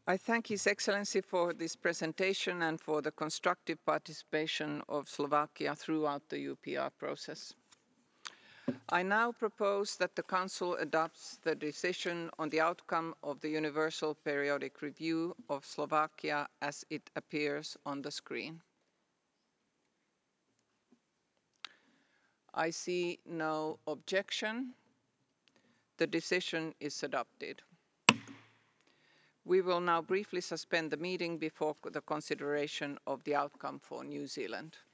I thank His Excellency for this presentation and for the constructive participation of Slovakia throughout the UPR process. I now propose that the Council adopts the decision on the outcome of the Universal Periodic Review of Slovakia as it appears on the screen. I see no objection. The decision is adopted. We will now briefly suspend the meeting before the consideration of the outcome for New Zealand.